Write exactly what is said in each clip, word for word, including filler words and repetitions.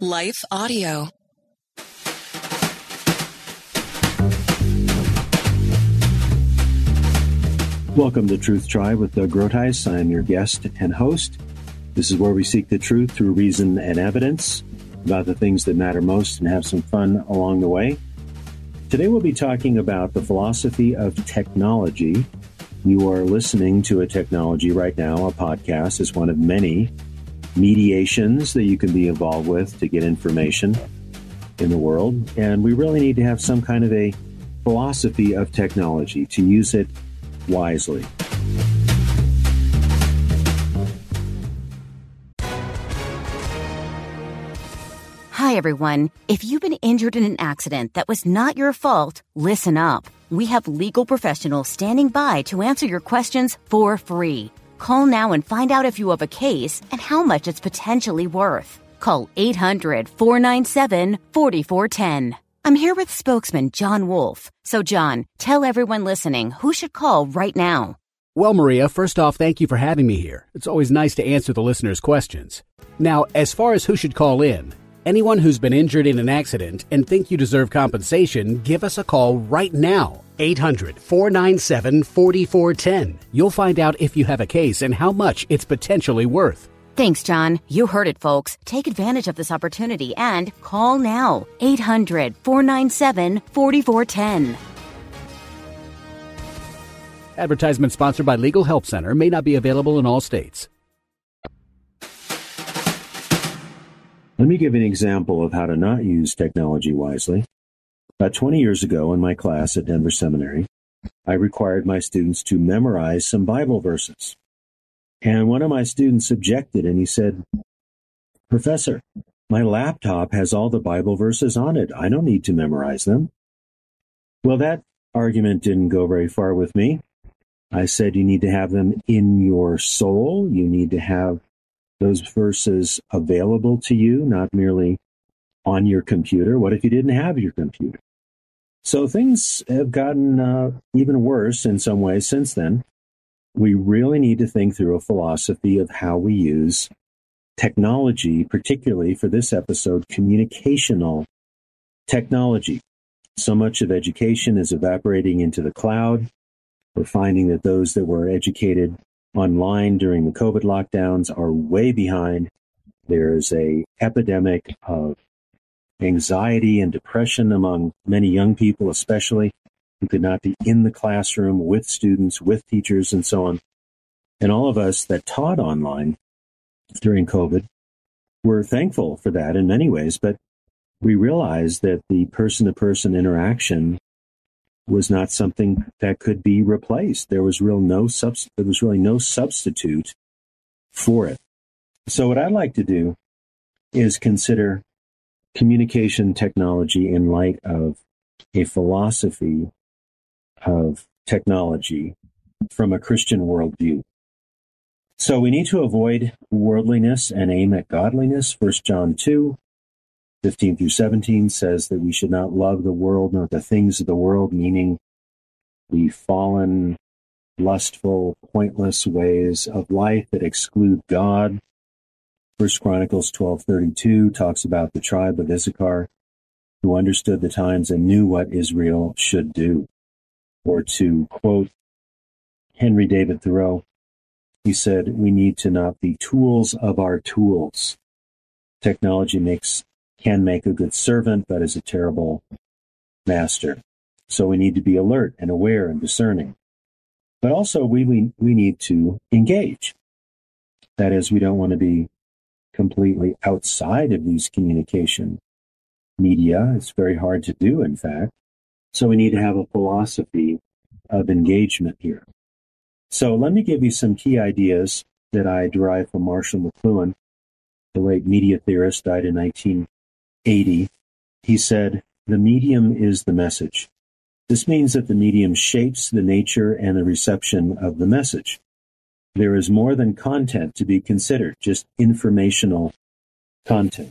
Life Audio. Welcome to Truth Tribe with Doug Groothuis. I am your guest and host. This is where we seek the truth through reason and evidence about the things that matter most and have some fun along the way. Today we'll be talking about the philosophy of technology. You are listening to a technology right now. A podcast is one of many mediations that you can be involved with to get information in the world. And we really need to have some kind of a philosophy of technology to use it wisely. Hi, everyone. If you've been injured in an accident that was not your fault, listen up. We have legal professionals standing by to answer your questions for free. Call now and find out if you have a case and how much it's potentially worth. Call eight hundred, four nine seven, four four one zero. I'm here with spokesman John Wolf. So, John, tell everyone listening who should call right now. Well, Maria, first off, thank you for having me here. It's always nice to answer the listeners' questions. Now, as far as who should call in, anyone who's been injured in an accident and think you deserve compensation, give us a call right now. eight hundred, four nine seven, four four one zero. You'll find out if you have a case and how much it's potentially worth. Thanks, John. You heard it, folks. Take advantage of this opportunity and call now. eight hundred, four nine seven, four four one zero. Advertisement sponsored by Legal Help Center. May not be available in all states. Let me give an example of how to not use technology wisely. About twenty years ago in my class at Denver Seminary, I required my students to memorize some Bible verses. And one of my students objected, and he said, "Professor, my laptop has all the Bible verses on it. I don't need to memorize them." Well, that argument didn't go very far with me. I said you need to have them in your soul. You need to have those verses available to you, not merely on your computer. What if you didn't have your computer? So things have gotten uh, even worse in some ways since then. We really need to think through a philosophy of how we use technology, particularly for this episode, communicational technology. So much of education is evaporating into the cloud. We're finding that those that were educated online during the COVID lockdowns are way behind. There is a epidemic of anxiety and depression among many young people, especially, who could not be in the classroom with students, with teachers, and so on. And all of us that taught online during COVID were thankful for that in many ways, but we realized that the person-to-person interaction was not something that could be replaced. There was real no subst- there was really no substitute for it. So what I'd like to do is consider communication technology in light of a philosophy of technology from a Christian worldview. So we need to avoid worldliness and aim at godliness. First John two, fifteen through seventeen says that we should not love the world nor the things of the world, meaning the fallen, lustful, pointless ways of life that exclude God. First Chronicles twelve thirty-two talks about the tribe of Issachar, who understood the times and knew what Israel should do. Or to quote Henry David Thoreau, he said, "We need to not be tools of our tools. Technology makes can make a good servant, but is a terrible master. So we need to be alert and aware and discerning. But also we, we, we need to engage. That is, we don't want to be completely outside of these communication media. It's very hard to do, in fact. So we need to have a philosophy of engagement here. So let me give you some key ideas that I derived from Marshall McLuhan, the late media theorist, died in nineteen eighty. He said, "The medium is the message. This means that the medium shapes the nature and the reception of the message. There is more than content to be considered, just informational content."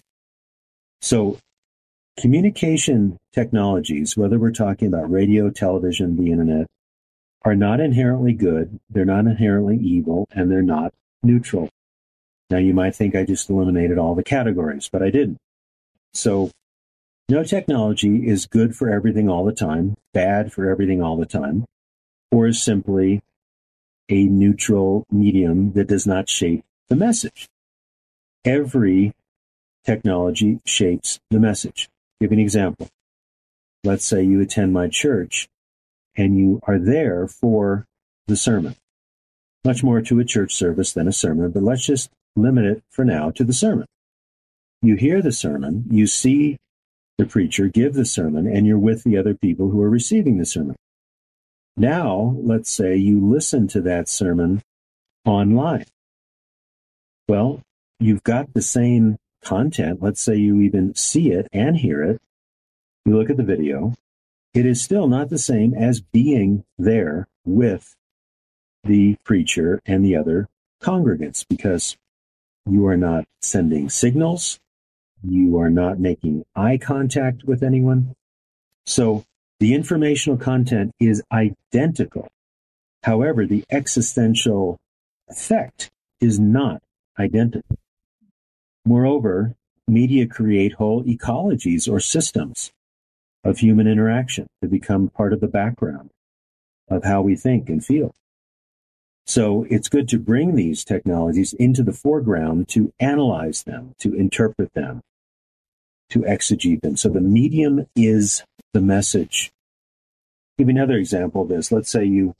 So communication technologies, whether we're talking about radio, television, the internet, are not inherently good, they're not inherently evil, and they're not neutral. Now, you might think I just eliminated all the categories, but I didn't. So no technology is good for everything all the time, bad for everything all the time, or is simply a neutral medium that does not shape the message. Every technology shapes the message. Give you an example. Let's say you attend my church and you are there for the sermon. Much more to a church service than a sermon, but let's just limit it for now to the sermon. You hear the sermon, you see the preacher give the sermon, and you're with the other people who are receiving the sermon. Now, let's say you listen to that sermon online. Well, you've got the same content. Let's say you even see it and hear it. You look at the video. It is still not the same as being there with the preacher and the other congregants, because you are not sending signals. You are not making eye contact with anyone. So the informational content is identical. However, the existential effect is not identical. Moreover, media create whole ecologies or systems of human interaction to become part of the background of how we think and feel. So it's good to bring these technologies into the foreground, to analyze them, to interpret them, to exegete them. So the medium is the message. Give you another example of this. Let's say you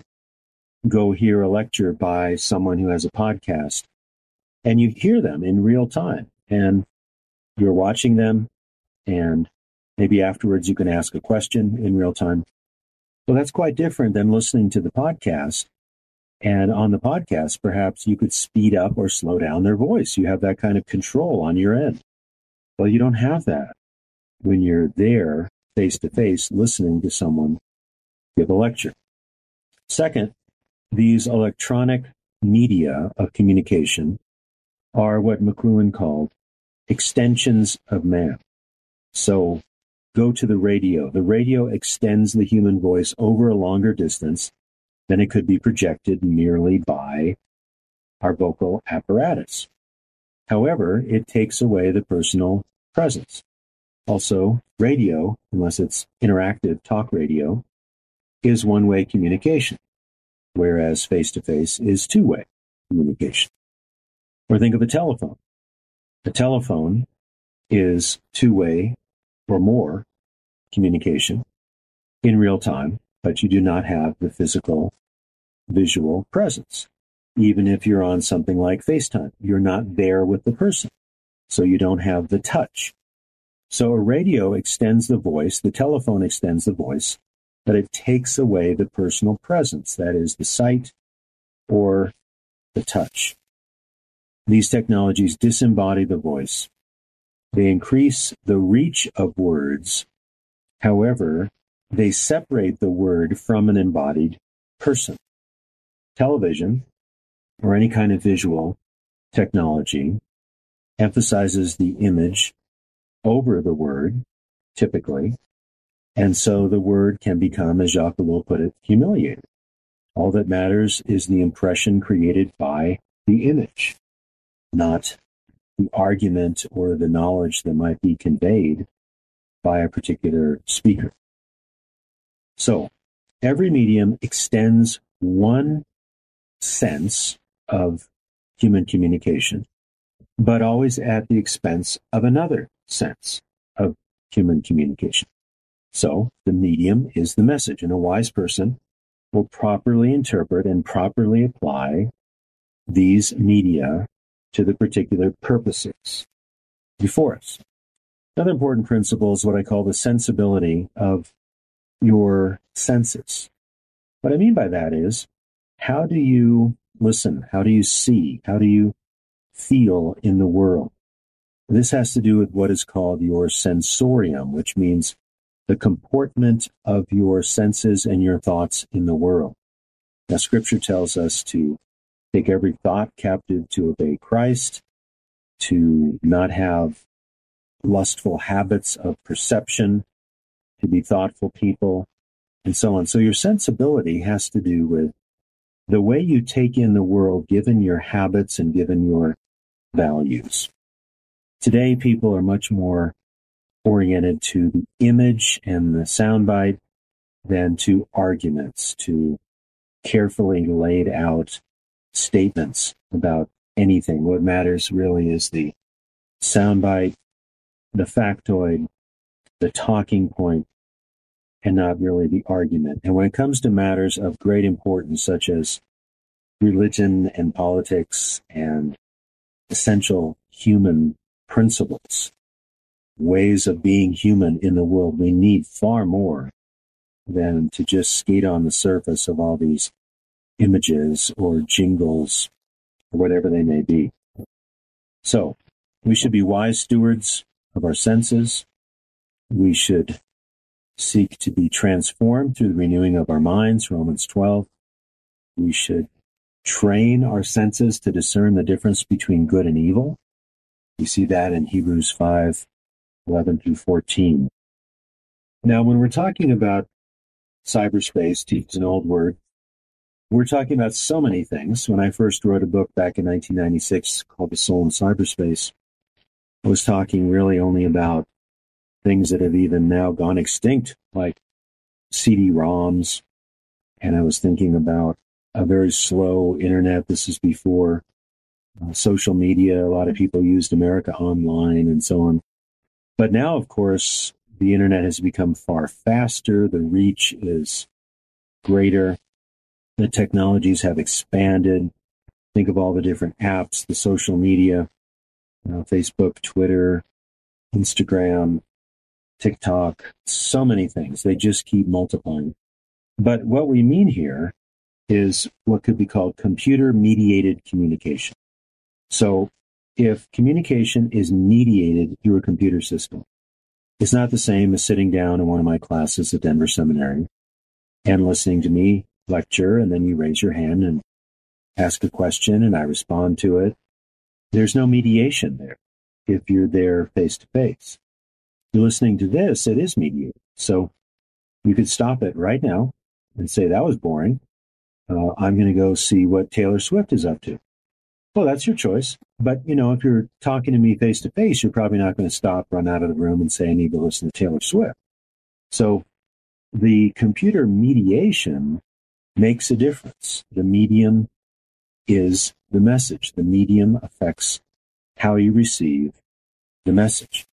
go hear a lecture by someone who has a podcast, and you hear them in real time, and you're watching them, and maybe afterwards you can ask a question in real time. Well, that's quite different than listening to the podcast. And on the podcast, perhaps you could speed up or slow down their voice. You have that kind of control on your end. Well, you don't have that when you're there face-to-face listening to someone give a lecture. Second, these electronic media of communication are what McLuhan called extensions of man. So go to the radio. The radio extends the human voice over a longer distance than it could be projected merely by our vocal apparatus. However, it takes away the personal presence. Also, radio, unless it's interactive talk radio, is one-way communication, whereas face-to-face is two-way communication. Or think of a telephone. A telephone is two-way or more communication in real time, but you do not have the physical, visual presence. Even if you're on something like FaceTime, you're not there with the person, so you don't have the touch. So a radio extends the voice, the telephone extends the voice, but it takes away the personal presence, that is, the sight or the touch. These technologies disembody the voice. They increase the reach of words. However, they separate the word from an embodied person. Television, or any kind of visual technology, emphasizes the image over the word, typically, and so the word can become, as Jacques Ellul put it, humiliated. All that matters is the impression created by the image, not the argument or the knowledge that might be conveyed by a particular speaker. So, every medium extends one sense of human communication, but always at the expense of another sense of human communication. So, the medium is the message, and a wise person will properly interpret and properly apply these media to the particular purposes before us. Another important principle is what I call the sensibility of your senses. What I mean by that is, how do you listen? How do you see? How do you feel in the world? This has to do with what is called your sensorium, which means the comportment of your senses and your thoughts in the world. Now, Scripture tells us to take every thought captive to obey Christ, to not have lustful habits of perception, to be thoughtful people, and so on. So your sensibility has to do with the way you take in the world, given your habits and given your values. Today, people are much more oriented to the image and the soundbite than to arguments, to carefully laid out statements about anything. What matters really is the soundbite, the factoid, the talking point, and not really the argument. And when it comes to matters of great importance, such as religion and politics and essential human principles, ways of being human in the world, we need far more than to just skate on the surface of all these images or jingles or whatever they may be. So we should be wise stewards of our senses. We should seek to be transformed through the renewing of our minds, Romans twelve. We should train our senses to discern the difference between good and evil. We see that in Hebrews five, eleven through fourteen. Now, when we're talking about cyberspace, to use an old word, we're talking about so many things. When I first wrote a book back in nineteen ninety-six called The Soul in Cyberspace, I was talking really only about things that have even now gone extinct, like C D ROMs. And I was thinking about a very slow internet. This is before uh, social media. A lot of people used America Online and so on. But now, of course, the internet has become far faster. The reach is greater. The technologies have expanded. Think of all the different apps, the social media, you know, Facebook, Twitter, Instagram, TikTok, so many things. They just keep multiplying. But what we mean here is what could be called computer-mediated communication. So if communication is mediated through a computer system, it's not the same as sitting down in one of my classes at Denver Seminary and listening to me lecture, and then you raise your hand and ask a question, and I respond to it. There's no mediation there if you're there face-to-face. You're listening to this, it is mediated. So you could stop it right now and say, that was boring. Uh, I'm going to go see what Taylor Swift is up to. Well, that's your choice. But, you know, if you're talking to me face-to-face, you're probably not going to stop, run out of the room, and say, I need to listen to Taylor Swift. So the computer mediation makes a difference. The medium is the message. The medium affects how you receive the message.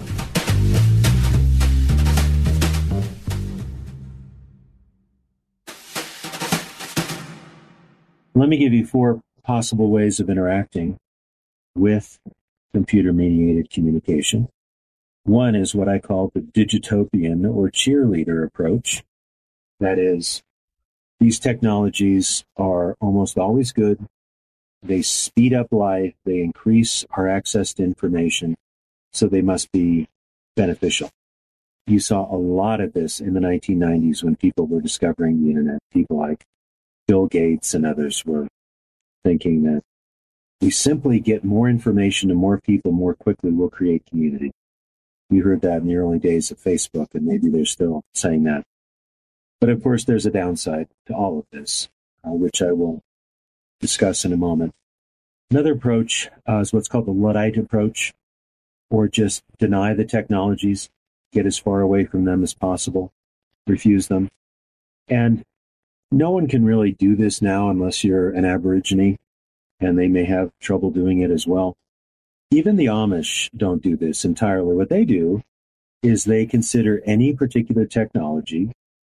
Let me give you four possible ways of interacting with computer-mediated communication. One is what I call the digitopian or cheerleader approach. That is, these technologies are almost always good. They speed up life. They increase our access to information. So they must be beneficial. You saw a lot of this in the nineteen nineties when people were discovering the internet. People like Bill Gates and others were thinking that we simply get more information to more people more quickly, we'll create community. We heard that in the early days of Facebook, and maybe they're still saying that. But of course, there's a downside to all of this, uh, which I will discuss in a moment. Another approach uh, is what's called the Luddite approach, or just deny the technologies, get as far away from them as possible, refuse them. And no one can really do this now unless you're an Aborigine, and they may have trouble doing it as well. Even the Amish don't do this entirely. What they do is they consider any particular technology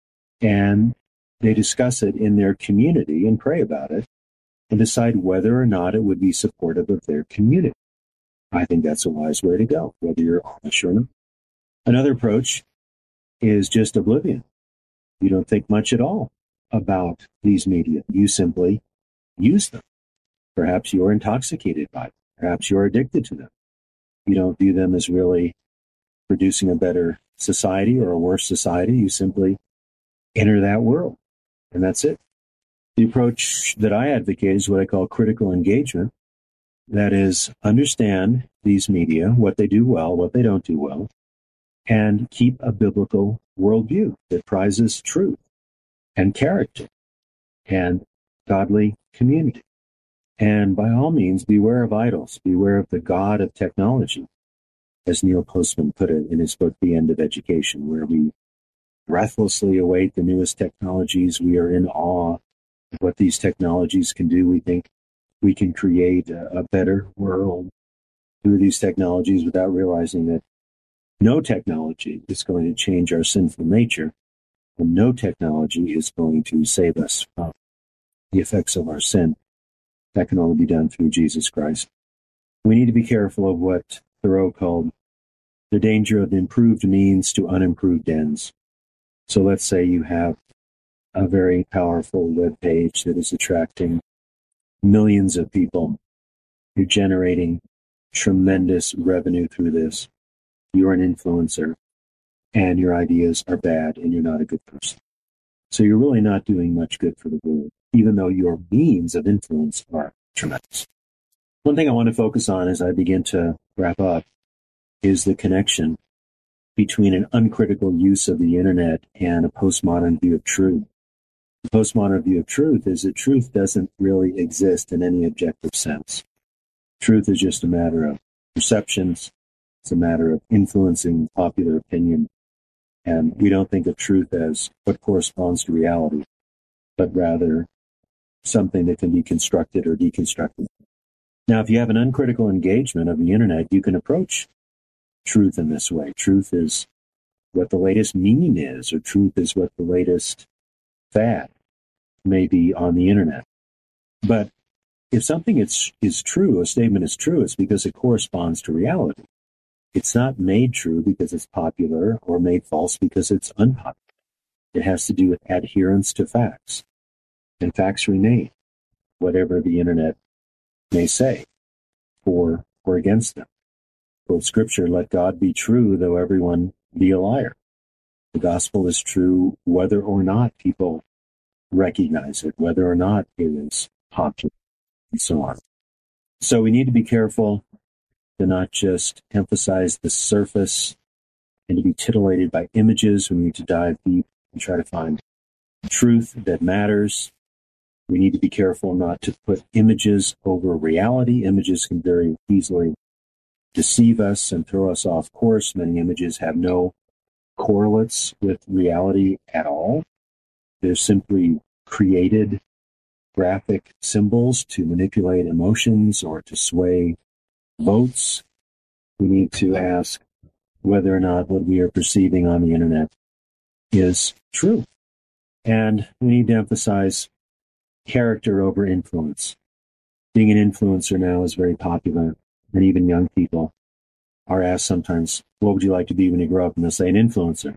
and they discuss it in their community and pray about it and decide whether or not it would be supportive of their community. I think that's a wise way to go, whether you're Amish or not. Another approach is just oblivion. You don't think much at all about these media. You simply use them. Perhaps you're intoxicated by them. Perhaps you're addicted to them. You don't view them as really producing a better society or a worse society. You simply enter that world, and that's it. The approach that I advocate is what I call critical engagement. That is, understand these media, what they do well, what they don't do well, and keep a biblical worldview that prizes truth and character and godly community. And by all means, beware of idols. Beware of the god of technology. as Neil Postman put it in his book, The End of Education, where we breathlessly await the newest technologies. We are in awe of what these technologies can do. We think we can create a, a better world through these technologies without realizing that no technology is going to change our sinful nature, and no technology is going to save us from the effects of our sin. That can only be done through Jesus Christ. We need to be careful of what Thoreau called the danger of improved means to unimproved ends. So let's say you have a very powerful web page that is attracting millions of people. You're generating tremendous revenue through this. You're an influencer, and your ideas are bad, and you're not a good person. So you're really not doing much good for the world, even though your means of influence are tremendous. One thing I want to focus on as I begin to wrap up is the connection between an uncritical use of the internet and a postmodern view of truth. The postmodern view of truth is that truth doesn't really exist in any objective sense. Truth is just a matter of perceptions. It's a matter of influencing popular opinion. And we don't think of truth as what corresponds to reality, but rather something that can be constructed or deconstructed. Now, if you have an uncritical engagement of the internet, you can approach truth in this way. Truth is what the latest meme is, or truth is what the latest fad may be on the internet. But if something is, is true, a statement is true, it's because it corresponds to reality. It's not made true because it's popular or made false because it's unpopular. It has to do with adherence to facts. And facts remain, whatever the internet may say, for or against them. Quote Scripture, let God be true, though everyone be a liar. The gospel is true whether or not people recognize it, whether or not it is popular, and so on. So we need to be careful to not just emphasize the surface and to be titillated by images. We need to dive deep and try to find truth that matters. We need to be careful not to put images over reality. Images can very easily deceive us and throw us off course. Many images have no correlates with reality at all. They're simply created graphic symbols to manipulate emotions or to sway votes. We need to ask whether or not what we are perceiving on the internet is true. And we need to emphasize character over influence. Being an influencer now is very popular, and even young people are asked sometimes, what would you like to be when you grow up? And they'll say an influencer.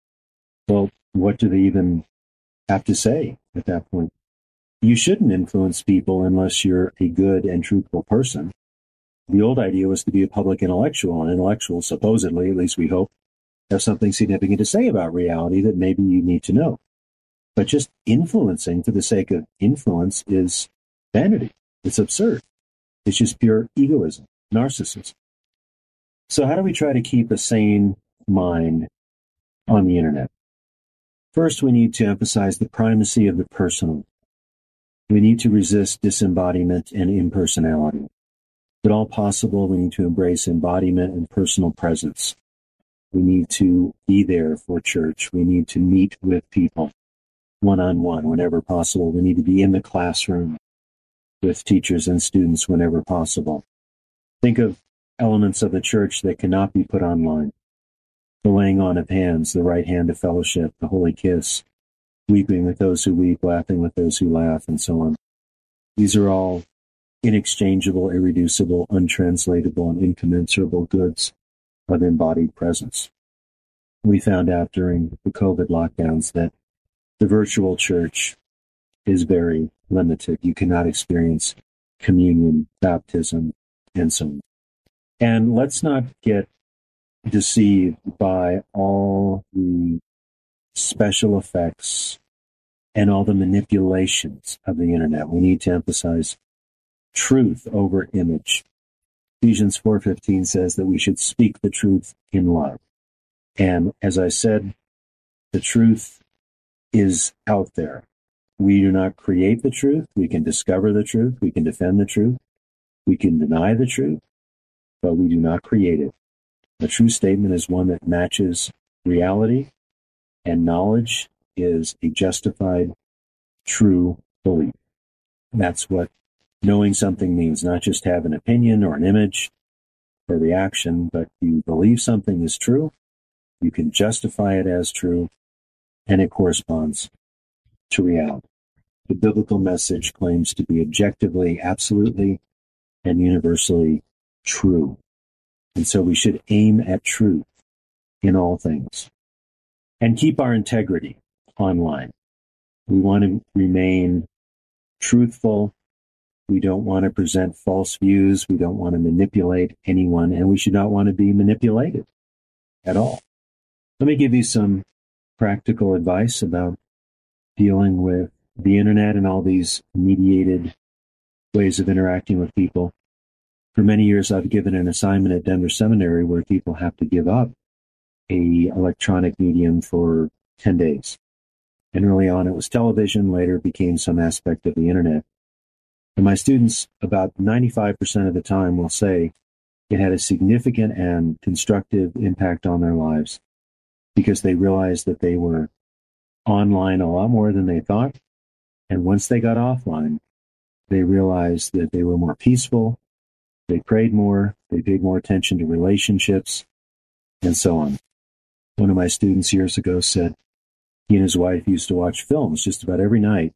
Well, what do they even have to say at that point? You shouldn't influence people unless you're a good and truthful person. The old idea was to be a public intellectual, and intellectuals, supposedly, at least we hope, have something significant to say about reality that maybe you need to know. But just influencing for the sake of influence is vanity. It's absurd. It's just pure egoism, narcissism. So how do we try to keep a sane mind on the internet? First, we need to emphasize the primacy of the personal. We need to resist disembodiment and impersonality. If at all possible, we need to embrace embodiment and personal presence. We need to be there for church. We need to meet with people one-on-one whenever possible. We need to be in the classroom with teachers and students whenever possible. Think of elements of the church that cannot be put online. The laying on of hands, the right hand of fellowship, the holy kiss, weeping with those who weep, laughing with those who laugh, and so on. These are all inexchangeable, irreducible, untranslatable, and incommensurable goods of embodied presence. We found out during the COVID lockdowns that the virtual church is very limited. You cannot experience communion, baptism, and so on. And let's not get deceived by all the special effects and all the manipulations of the internet. We need to emphasize truth over image. Ephesians four fifteen says that we should speak the truth in love. And as I said, the truth is out there. We do not create the truth. We can discover the truth. We can defend the truth. We can deny the truth, but we do not create it. A true statement is one that matches reality, and knowledge is a justified, true belief. That's what knowing something means, not just have an opinion or an image or reaction, but you believe something is true, you can justify it as true, and it corresponds to reality. The biblical message claims to be objectively, absolutely, and universally true. And so we should aim at truth in all things and keep our integrity online. We want to remain truthful. We don't want to present false views. We don't want to manipulate anyone, and we should not want to be manipulated at all. Let me give you some practical advice about dealing with the internet and all these mediated ways of interacting with people. For many years, I've given an assignment at Denver Seminary where people have to give up a electronic medium for ten days. And early on, it was television. Later, it became some aspect of the internet. And my students, about ninety-five percent of the time, will say it had a significant and constructive impact on their lives because they realized that they were online a lot more than they thought. And once they got offline, they realized that they were more peaceful, they prayed more, they paid more attention to relationships, and so on. One of my students years ago said he and his wife used to watch films just about every night.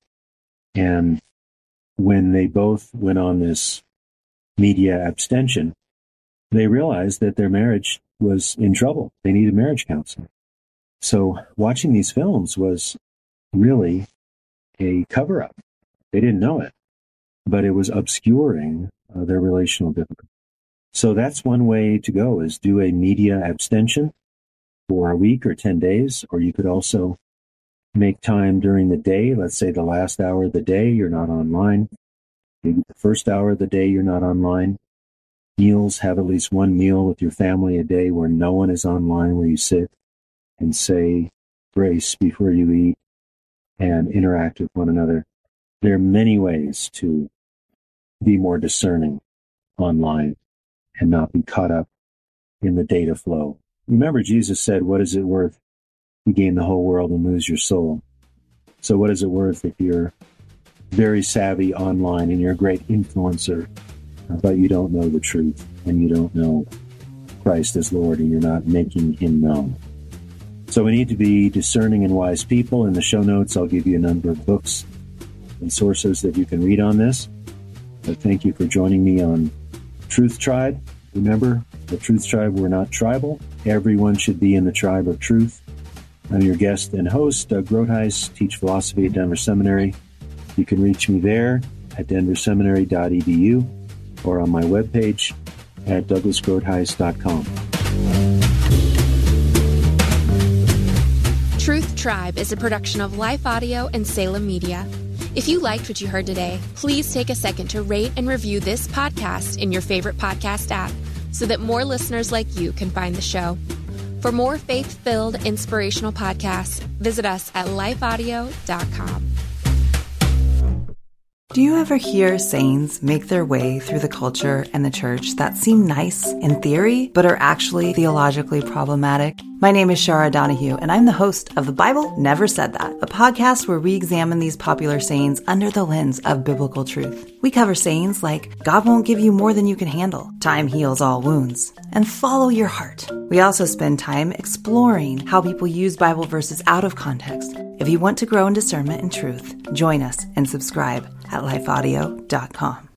And when they both went on this media abstention, they realized that their marriage was in trouble. They needed marriage counseling. So watching these films was really a cover-up. They didn't know it, but it was obscuring uh, their relational difficulty. So that's one way to go, is do a media abstention for a week or ten days, or you could also make time during the day. Let's say the last hour of the day, you're not online. Maybe the first hour of the day, you're not online. Meals, have at least one meal with your family a day where no one is online, where you sit and say grace before you eat and interact with one another. There are many ways to be more discerning online and not be caught up in the data flow. Remember, Jesus said, what is it worth to gain the whole world and lose your soul? So what is it worth if you're very savvy online and you're a great influencer, but you don't know the truth and you don't know Christ as Lord and you're not making him known? So we need to be discerning and wise people. In the show notes, I'll give you a number of books and sources that you can read on this. But thank you for joining me on Truth Tribe. Remember, the Truth Tribe, we're not tribal. Everyone should be in the tribe of truth. I'm your guest and host, Doug Groothuis, teach philosophy at Denver Seminary. You can reach me there at denver seminary dot e d u or on my webpage at douglas groothuis dot com. Truth Tribe is a production of Life Audio and Salem Media. If you liked what you heard today, please take a second to rate and review this podcast in your favorite podcast app so that more listeners like you can find the show. For more faith-filled, inspirational podcasts, visit us at life audio dot com. Do you ever hear sayings make their way through the culture and the church that seem nice in theory, but are actually theologically problematic? My name is Shara Donahue, and I'm the host of The Bible Never Said That, a podcast where we examine these popular sayings under the lens of biblical truth. We cover sayings like, God won't give you more than you can handle, time heals all wounds, and follow your heart. We also spend time exploring how people use Bible verses out of context. If you want to grow in discernment and truth, join us and subscribe at life audio dot com.